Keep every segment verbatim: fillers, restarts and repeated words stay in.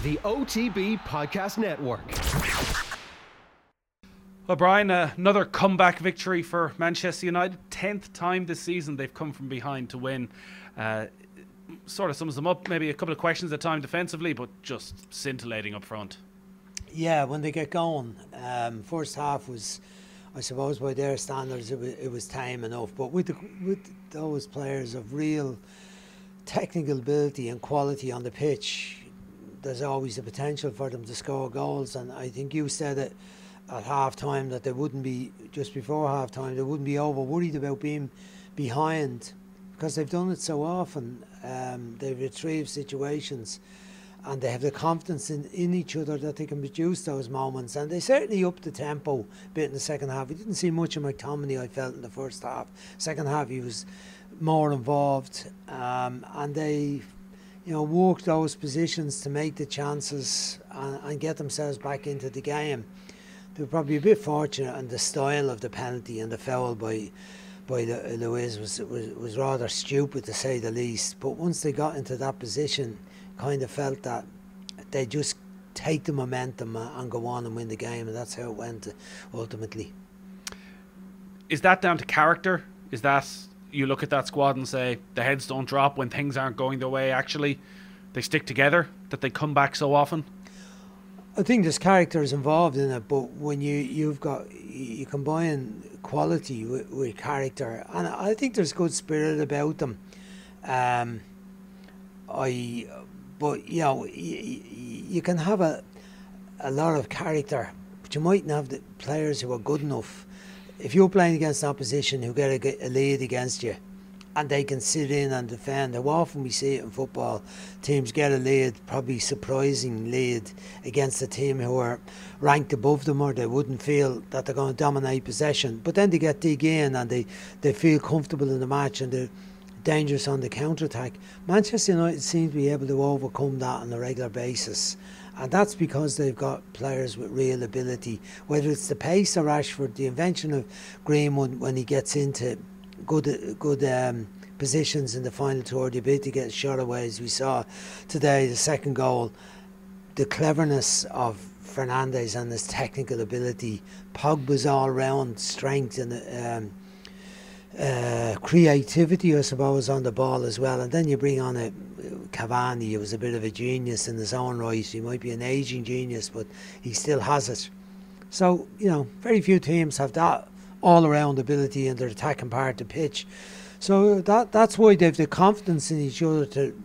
the O T B Podcast Network. Well, Brian, uh, another comeback victory for Manchester United. Tenth time this season they've come from behind to win. Uh, sort of sums them up. Maybe a couple of questions at time defensively, but just scintillating up front. Yeah, when they get going, um, first half was, I suppose by their standards, it was, it was tame enough. But with the, with those players of real technical ability and quality on the pitch, there's always the potential for them to score goals. And I think you said it at half time that they wouldn't be, just before half time, they wouldn't be over worried about being behind, because they've done it so often. Um, they've retrieved situations and they have the confidence in, in each other that they can produce those moments, and they certainly upped the tempo a bit in the second half. We didn't see much of McTominay, I felt, in the first half. Second half he was more involved, um, and they you know worked those positions to make the chances and, and get themselves back into the game. They were probably a bit fortunate, and the style of the penalty and the foul by by Luiz was, was was rather stupid, to say the least. But once they got into that position, kind of felt that they just take the momentum and go on and win the game, and that's how it went ultimately. Is that down to character? Is that, you look at that squad and say the heads don't drop when things aren't going their way, actually they stick together, that they come back so often? I think there's characters involved in it, but when you, you've got, you combine quality with, with character, and I think there's good spirit about them. Um, I, but you know, you, you can have a a lot of character, but you mightn't have the players who are good enough. If you're playing against an opposition who get a, a lead against you, and they can sit in and defend. How often we see it in football, teams get a lead, probably surprising lead, against a team who are ranked above them, or they wouldn't feel that they're going to dominate possession. But then they get dig in and they, they feel comfortable in the match and they're dangerous on the counter-attack. Manchester United seem to be able to overcome that on a regular basis. And that's because they've got players with real ability, whether it's the pace of Rashford, the invention of Greenwood when he gets into good good um, positions in the final third, the ability to get a shot away, as we saw today, the second goal, the cleverness of Fernandes and his technical ability, Pogba's all-round strength and um, uh, creativity, I suppose, on the ball as well. And then you bring on a Cavani, who was a bit of a genius in his own right. He might be an ageing genius, but he still has it. So, you know, very few teams have that all-around ability in their attacking part of the pitch. So that that's why they've the confidence in each other to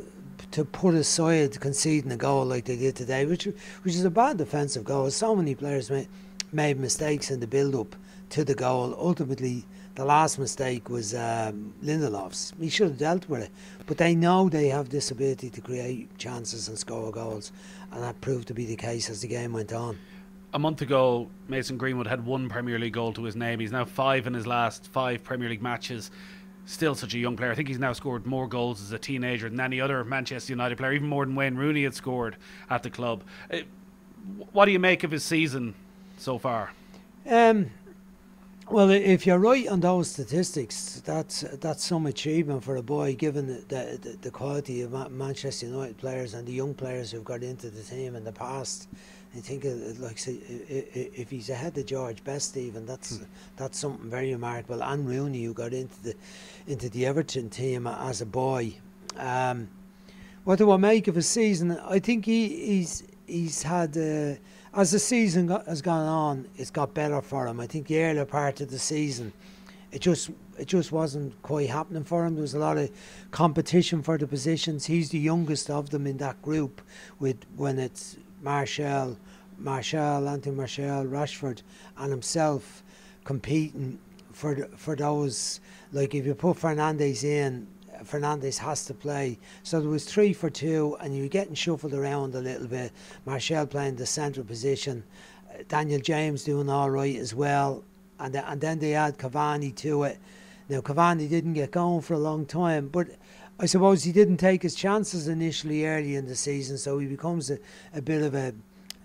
to put aside conceding a goal like they did today, which which is a bad defensive goal. So many players made, made mistakes in the build-up to the goal. Ultimately, the last mistake was um, Lindelof's. He should have dealt with it. But they know they have this ability to create chances and score goals, and that proved to be the case as the game went on. A month ago, Mason Greenwood had one Premier League goal to his name. He's now five in his last five Premier League matches. Still such a young player. I think he's now scored more goals as a teenager than any other Manchester United player, even more than Wayne Rooney had scored at the club. Uh, what do you make of his season so far? Um, well, if you're right on those statistics, that's that's some achievement for a boy, given the, the, the quality of Manchester United players and the young players who've got into the team in the past. I think, like, say, if he's ahead of George Best, even that's hmm. that's something very remarkable. And Rooney, who got into the into the Everton team as a boy. Um, what do I make of his season? I think he, he's he's had uh, as the season got, has gone on, it's got better for him. I think the earlier part of the season, it just it just wasn't quite happening for him. There was a lot of competition for the positions. He's the youngest of them in that group, with when it's Martial, Martial, Anthony Martial, Rashford, and himself competing for the, for those. Like, if you put Fernandes in, Fernandes has to play. So there was three for two, and you were getting shuffled around a little bit. Martial playing the central position, Daniel James doing all right as well, and the, and then they add Cavani to it. Now, Cavani didn't get going for a long time, but I suppose he didn't take his chances initially early in the season, so he becomes a, a bit of a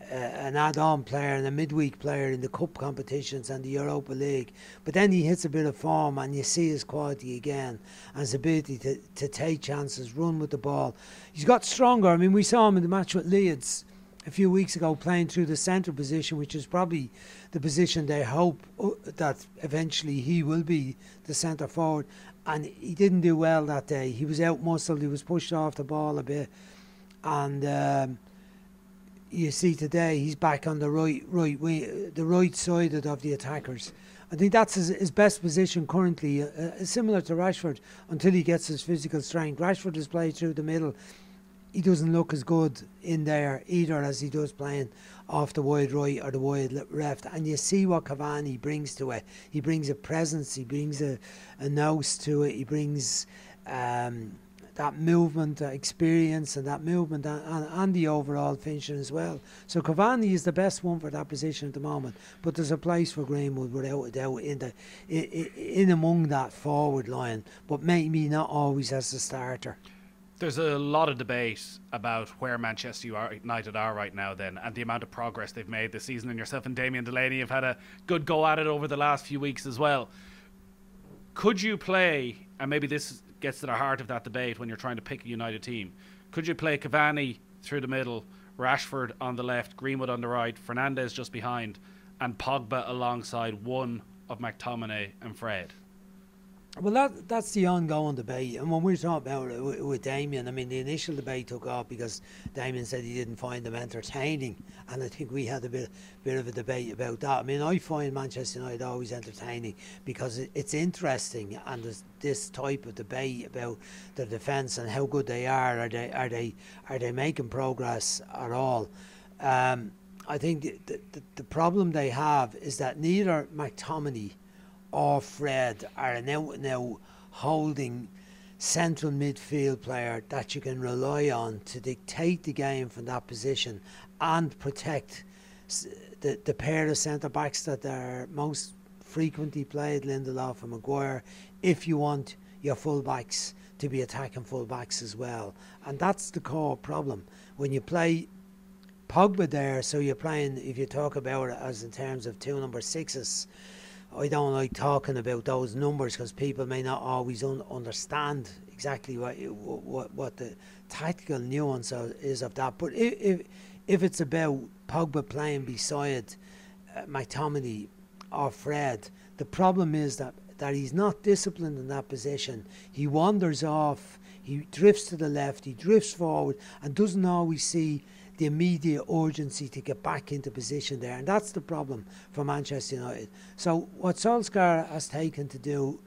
uh, an add-on player and a midweek player in the cup competitions and the Europa League. But then he hits a bit of form and you see his quality again and his ability to, to take chances, run with the ball. He's got stronger. I mean, we saw him in the match with Leeds a few weeks ago playing through the centre position, which is probably the position they hope uh, that eventually he will be the centre forward. And he didn't do well that day. He was out-muscled, he was pushed off the ball a bit. And um, you see today he's back on the right right wing, the right side of the attackers. I think that's his, his best position currently, uh, uh, similar to Rashford, until he gets his physical strength. Rashford has played through the middle. He doesn't look as good in there either as he does playing off the wide right or the wide left. And you see what Cavani brings to it. He brings a presence, he brings a, a nous to it, he brings um, that movement, uh, experience and that movement and, and, and the overall finishing as well. So Cavani is the best one for that position at the moment. But there's a place for Greenwood without a doubt in, the, in, in among that forward line, but maybe not always as the starter. There's a lot of debate about where Manchester United are right now then and the amount of progress they've made this season, and yourself and Damien Delaney have had a good go at it over the last few weeks as well. Could you play, and maybe this gets to the heart of that debate when you're trying to pick a United team, could you play Cavani through the middle, Rashford on the left, Greenwood on the right, Fernandes just behind, and Pogba alongside one of McTominay and Fred? Well, that that's the ongoing debate. And when we were talking about it with, with Damien, I mean, the initial debate took off because Damien said he didn't find them entertaining. And I think we had a bit, bit of a debate about that. I mean, I find Manchester United always entertaining because it, it's interesting. And there's this type of debate about the defence and how good they are. Are they, are they, are they making progress at all? Um, I think the, the, the problem they have is that neither McTominay or Fred are an out-and-out holding central midfield player that you can rely on to dictate the game from that position and protect the, the pair of centre-backs that are most frequently played, Lindelof and Maguire, if you want your full-backs to be attacking full-backs as well. And that's the core problem. When you play Pogba there, so you're playing, if you talk about it as in terms of two number sixes, I don't like talking about those numbers because people may not always un- understand exactly what, what what the tactical nuance is of that. But if if, if it's about Pogba playing beside uh, McTominay or Fred, the problem is that, that he's not disciplined in that position. He wanders off, he drifts to the left, he drifts forward and doesn't always see the immediate urgency to get back into position there, and that's the problem for Manchester United. So what Solskjaer has taken to do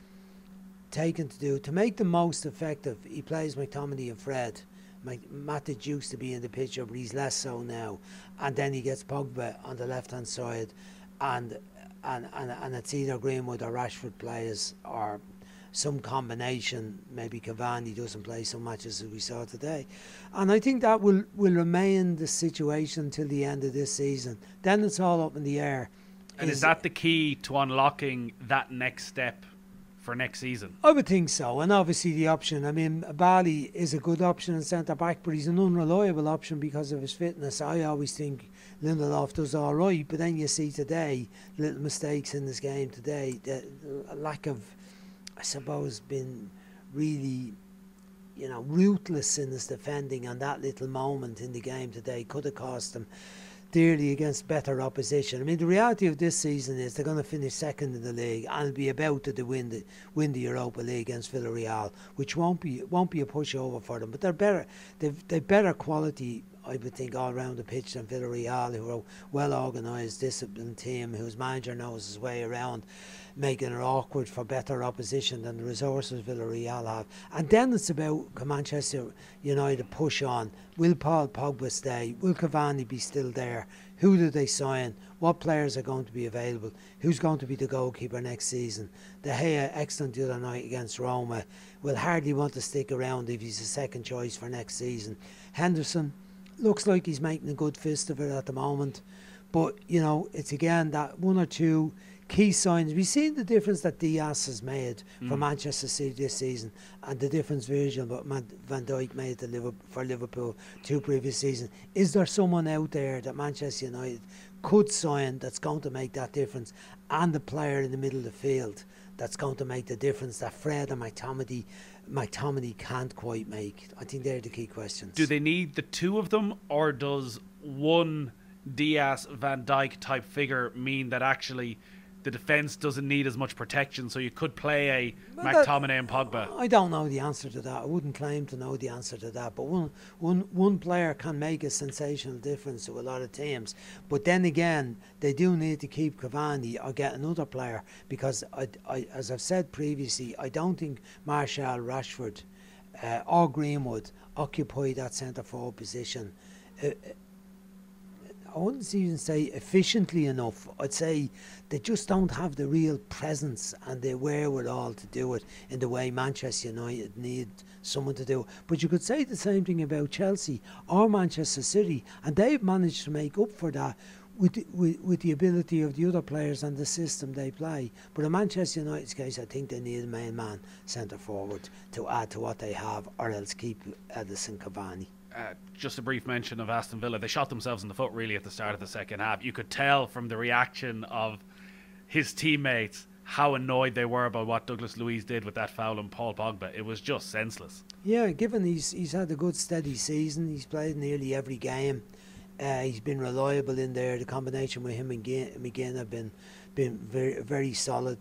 taken to do to make the most effective, he plays McTominay and Fred. Matic used to be in the picture, but he's less so now, and then he gets Pogba on the left hand side, and and, and, and it's either Greenwood or Rashford plays, or some combination. Maybe Cavani doesn't play so much as we saw today, and I think that will, will remain the situation till the end of this season. Then it's all up in the air. And is, is that the key to unlocking that next step for next season? I would think so, and obviously the option. I mean, Bali is a good option in centre back, but he's an unreliable option because of his fitness. I always think Lindelof does all right, but then you see today little mistakes in this game today. The lack of, I suppose, been really, you know, ruthless in his defending, and that little moment in the game today could have cost them dearly against better opposition. I mean, the reality of this season is they're going to finish second in the league and be about to win the win the Europa League against Villarreal, which won't be won't be a pushover for them. But they're better. They've they've better quality, I would think, all around the pitch than Villarreal, who are a well organised, disciplined team whose manager knows his way around, making it awkward for better opposition than the resources Villarreal have. And then it's about, can Manchester United push on? Will Paul Pogba stay? Will Cavani be still there? Who do they sign? What players are going to be available? Who's going to be the goalkeeper next season? De Gea, excellent the other night against Roma, will hardly want to stick around if he's a second choice for next season. Henderson looks like he's making a good fist of it at the moment, but you know, it's again that one or two key signs. We've seen the difference that Diaz has made Mm. for Manchester City this season, and the difference Virgil but Van Dijk made to Liverpool, for Liverpool two previous seasons. Is there someone out there that Manchester United could sign that's going to make that difference, and the player in the middle of the field that's going to make the difference that Fred and McTominay, McTominay can't quite make? I think they're the key questions. Do they need the two of them, or does one Diaz Van Dijk type figure mean that actually the defence doesn't need as much protection, so you could play a Well, McTominay that- and Pogba? I don't know the answer to that. I wouldn't claim to know the answer to that. But one, one, one player can make a sensational difference to a lot of teams. But then again, they do need to keep Cavani or get another player, because, I, I, as I've said previously, I don't think Martial, Rashford uh, or Greenwood occupy that centre forward position. Uh, I wouldn't even say efficiently enough. I'd say they just don't have the real presence and the wherewithal to do it in the way Manchester United need someone to do. But you could say the same thing about Chelsea or Manchester City, and they've managed to make up for that with the, with, with the ability of the other players and the system they play. But in Manchester United's case, I think they need a main man centre forward to add to what they have, or else keep Edison Cavani. Uh, just a brief mention of Aston Villa. They shot themselves in the foot really at the start of the second half. You could tell from the reaction of his teammates how annoyed they were about what Douglas Luiz did with that foul on Paul Pogba. It was just senseless. Yeah, given he's he's had a good steady season, he's played nearly every game. Uh, he's been reliable in there. The combination with him and McGinn have been been very very solid.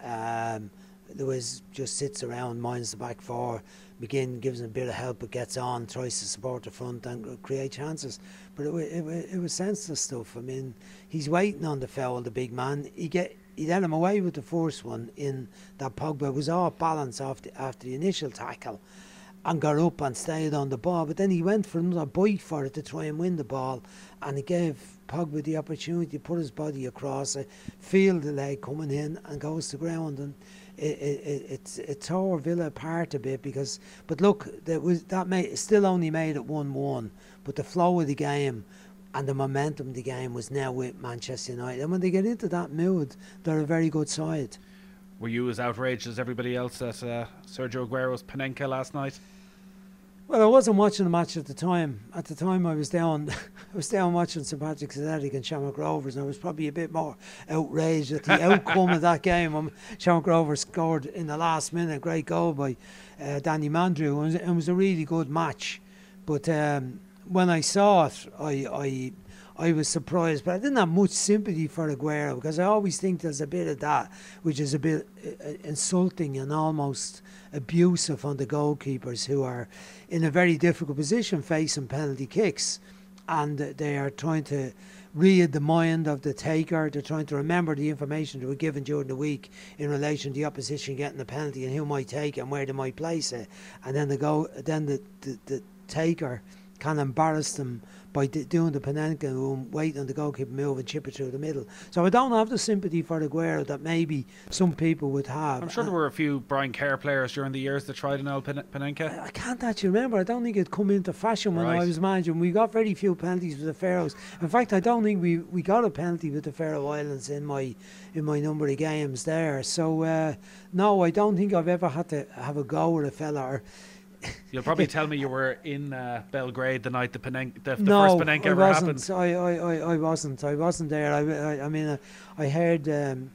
Um, Lewis just sits around, minds the back four. McGinn gives him a bit of help, but gets on, tries to support the front and create chances. But it, it, it was senseless stuff. I mean, he's waiting on the foul, the big man. He get he let him away with the first one in that Pogba was off balance after after the initial tackle, and got up and stayed on the ball. But then he went for another bite for it to try and win the ball, and he gave Pogba the opportunity to put his body across it, feel the leg coming in, and goes to ground. And It, it, it, it tore Villa apart a bit, because, but look, that was that made still only made it one one, but the flow of the game and the momentum of the game was now with Manchester United, and when they get into that mood, they're a very good side. Were you as outraged as everybody else at uh, Sergio Aguero's Panenka last night? Well, I wasn't watching the match at the time. At the time, I was down, I was down watching St Patrick's Athletic and Shamrock Rovers, and I was probably a bit more outraged at the outcome of that game. Um, Shamrock Rovers scored in the last minute, a great goal by uh, Danny Mandrew, and it was a really good match. But um, when I saw it, I, I, I was surprised, but I didn't have much sympathy for Aguero, because I always think there's a bit of that, which is a bit uh, insulting and almost abusive on the goalkeepers, who are in a very difficult position facing penalty kicks, and they are trying to read the mind of the taker. They're trying to remember the information they were given during the week in relation to the opposition getting the penalty and who might take it and where they might place it, and then the go then the, the, the taker can embarrass them by d- doing the Panenka and waiting on the goalkeeper move and chip it through the middle. So I don't have the sympathy for Aguero that maybe some people would have. I'm sure there were a few Brian Kerr players during the years that tried an old Pen- Panenka. I can't actually remember. I don't think it'd come into fashion when Right. I was managing. We got very few penalties with the Faroes. In fact, I don't think we, we got a penalty with the Faroe Islands in my in my number of games there. So uh, no, I don't think I've ever had to have a go with a fella. Or, You'll probably tell me you were in uh, Belgrade the night the, Penen- the, the no, first Panenka I ever wasn't. happened. I, I, I, I wasn't. I wasn't there. I, I, I mean, uh, I heard um,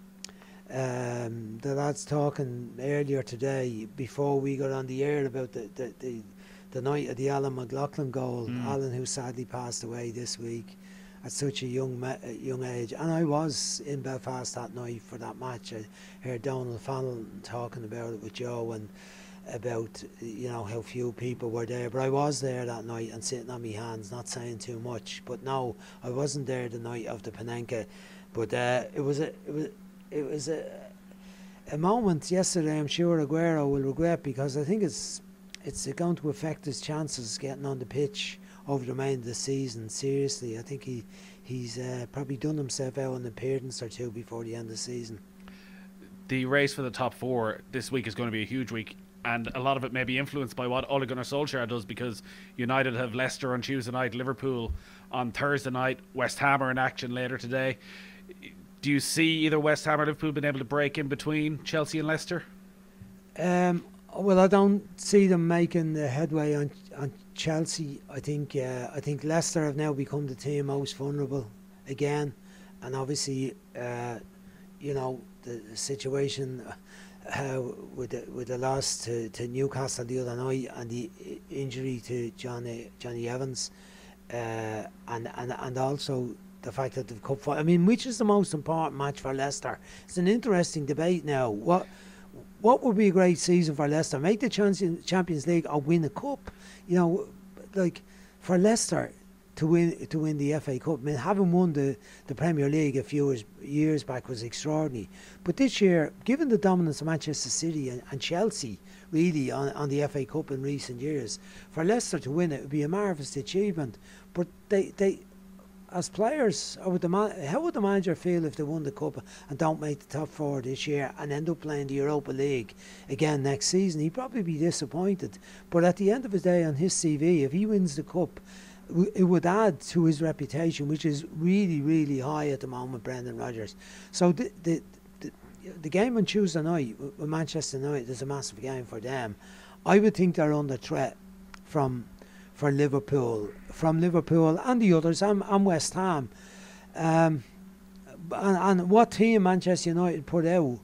um, the lads talking earlier today before we got on the air about the the, the, the night of the Alan McLaughlin goal. Mm. Alan, who sadly passed away this week at such a young ma- uh, young age, and I was in Belfast that night for that match. I heard Donald Fannell talking about it with Joe and about, you know, how few people were there, but I was there that night and sitting on my hands, not saying too much. But no, I wasn't there the night of the Panenka, but uh, it was a it was it was a a moment yesterday I'm sure Aguero will regret, because I think it's it's going to affect his chances getting on the pitch over the remainder of the season. Seriously, I think he he's uh, probably done himself out an appearance or two before the end of the season. The race for the top four this week is going to be a huge week, and a lot of it may be influenced by what Ole Gunnar Solskjaer does, because United have Leicester on Tuesday night, Liverpool on Thursday night, West Ham are in action later today. Do you see either West Ham or Liverpool being able to break in between Chelsea and Leicester? Um, well, I don't see them making the headway on on Chelsea. I think uh, I think Leicester have now become the team most vulnerable again, and obviously, uh, you know, the, the situation uh, with the, with the loss to, to Newcastle the other night and the injury to Johnny Johnny Evans, uh, and and and also the fact that the cup fight. I mean, which is the most important match for Leicester? It's an interesting debate now. What what would be a great season for Leicester? Make the Champions League or win the cup? You know, like for Leicester to win to win the F A Cup. I mean, having won the, the Premier League a few years, years back was extraordinary. But this year, given the dominance of Manchester City and, and Chelsea, really on, on the F A Cup in recent years, for Leicester to win it would be a marvellous achievement. But they they. As players, or would the man, how would the manager feel if they won the cup and don't make the top four this year and end up playing the Europa League again next season? He'd probably be disappointed. But at the end of the day, on his C V, if he wins the cup, it would add to his reputation, which is really, really high at the moment, Brendan Rodgers. So the the, the, the game on Tuesday night with Manchester United is a massive game for them. I would think they're under threat from for Liverpool, from Liverpool and the others, and, and West Ham. Um, and, and what team Manchester United put out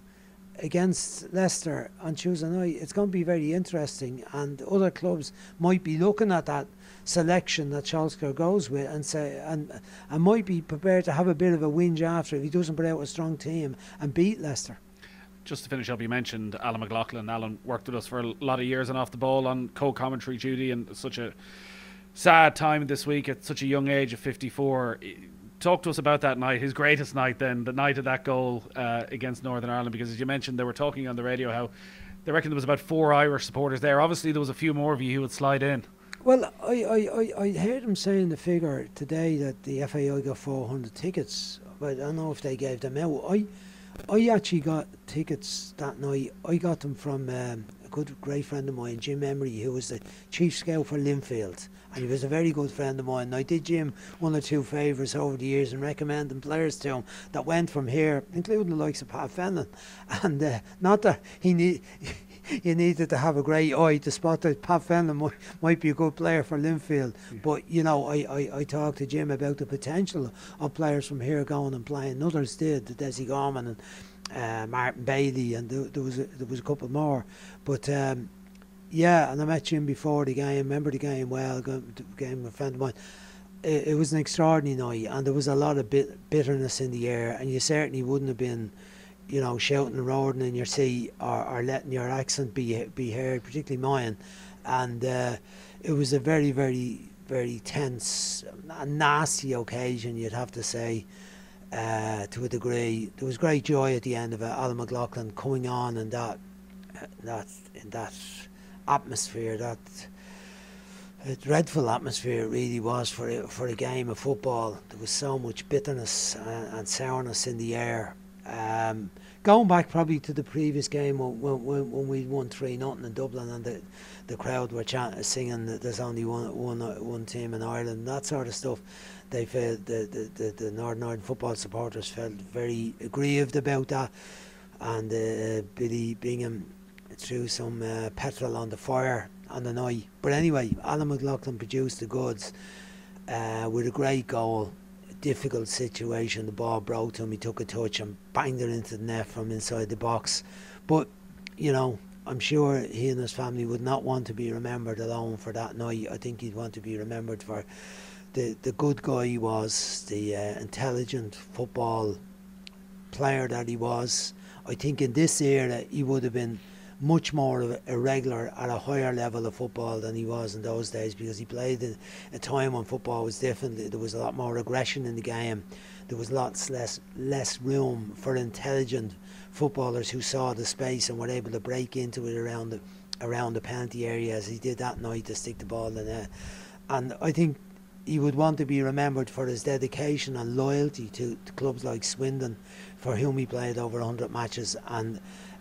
against Leicester on Tuesday night, it's going to be very interesting, and other clubs might be looking at that selection that Solskjaer goes with and say and and might be prepared to have a bit of a whinge after if he doesn't put out a strong team and beat Leicester. Just to finish up, you mentioned Alan McLaughlin. Alan worked with us for a lot of years and off the ball on co-commentary duty, and such a sad time this week at such a young age of fifty-four. Talk to us about that night, his greatest night then, the night of that goal uh, against Northern Ireland, because as you mentioned, they were talking on the radio how they reckon there was about four Irish supporters there. Obviously there was a few more of you who would slide in. Well, I, I, I, I heard him saying the figure today that the F A I got four hundred tickets, but I don't know if they gave them out. I I actually got tickets that night. I got them from um, a good, great friend of mine, Jim Emery, who was the chief scout for Linfield. And he was a very good friend of mine. And I did Jim one or two favours over the years and recommending players to him that went from here, including the likes of Pat Fenlon. And uh, not that he need, you needed to have a great eye to spot that Pat Fenlon might, might be a good player for Linfield. Yeah. But, you know, I, I, I talked to Jim about the potential of players from here going and playing. Others did, the Desi Gorman and uh, Martin Bailey, and there, there, was a, there was a couple more. But... Um, Yeah, and I met Jim before the game, remember the game well, the game with a friend of mine. It, it was an extraordinary night, and there was a lot of bit, bitterness in the air, and you certainly wouldn't have been, you know, shouting and roaring in your seat or, or letting your accent be be heard, particularly mine. And uh, it was a very, very, very tense, a nasty occasion, you'd have to say, uh, to a degree. There was great joy at the end of it, Alan McLaughlin coming on in that, that, in that atmosphere, that a dreadful atmosphere it really was for a, for a game of football. There was so much bitterness and, and sourness in the air. Um, going back probably to the previous game when when, when we won three nothing in Dublin, and the the crowd were chanting, singing that there's only one one one team in Ireland, that sort of stuff. They felt the the, the, the Northern Ireland football supporters felt very aggrieved about that, and uh, Billy Bingham threw some uh, petrol on the fire on the night. But anyway, Alan McLaughlin produced the goods uh, with a great goal. A difficult situation, the ball broke to him, he took a touch and banged it into the net from inside the box. But, you know, I'm sure he and his family would not want to be remembered alone for that night. I think he'd want to be remembered for the, the good guy he was, the uh, intelligent football player that he was. I think in this era he would have been much more irregular at a higher level of football than he was in those days, because he played in a time when football was different. There was a lot more aggression in the game. There was lots less less room for intelligent footballers who saw the space and were able to break into it around the around the penalty area, as he did that night, to stick the ball in the net. And I think he would want to be remembered for his dedication and loyalty to, to clubs like Swindon, for whom he played over one hundred matches, and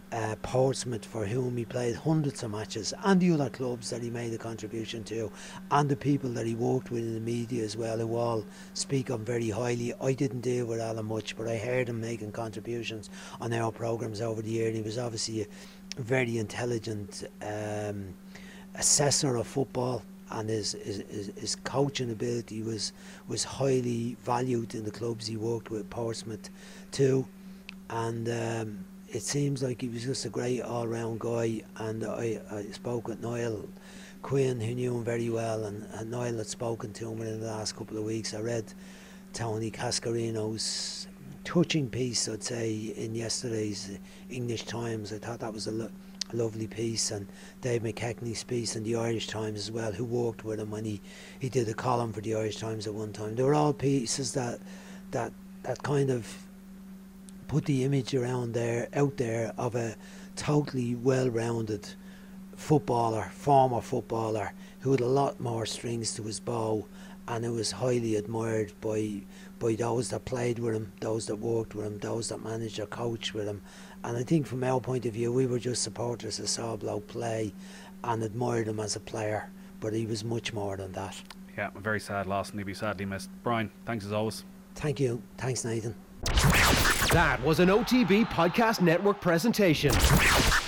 uh, Portsmouth, for whom he played hundreds of matches, and the other clubs that he made a contribution to, and the people that he worked with in the media as well, who all speak of him very highly. I didn't deal with Alan much, but I heard him making contributions on our programmes over the year, and he was obviously a very intelligent um, assessor of football, and his, his, his, his coaching ability was was highly valued in the clubs he worked with, Portsmouth too. And um, it seems like he was just a great all-round guy. And I, I spoke with Niall Quinn, who knew him very well, and, and Niall had spoken to him in the last couple of weeks. I read Tony Cascarino's touching piece, I'd say, in yesterday's English Times. I thought that was a, lo- a lovely piece, and Dave McKechnie's piece in the Irish Times as well, who worked with him, and he, he did a column for the Irish Times at one time. They were all pieces that that that kind of put the image around there, out there, of a totally well-rounded footballer, former footballer, who had a lot more strings to his bow, and who was highly admired by by those that played with him, those that worked with him, those that managed or coached with him. And I think from our point of view, we were just supporters that saw Bloke play and admired him as a player, but he was much more than that. Yeah, a very sad loss, and he'll be sadly missed. Brian, thanks as always. Thank you. Thanks, Nathan. That was an O T B Podcast Network presentation.